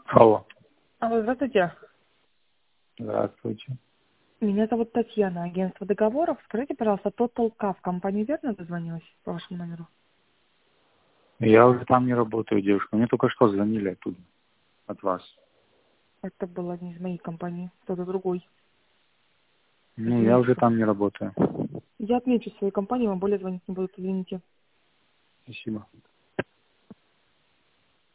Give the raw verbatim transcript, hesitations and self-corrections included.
Алло. Алло, здравствуйте. Здравствуйте. Меня зовут Татьяна, агентство договоров. Скажите, пожалуйста, Total K в компании верно дозвонилась по вашему номеру? Я уже там не работаю, девушка. Мне только что звонили оттуда, от вас. Это был не из моей компании, кто-то другой. Ну, я уже Извините. там не работаю. Я отмечу свою компанию, вам более звонить не будут, извините. Спасибо.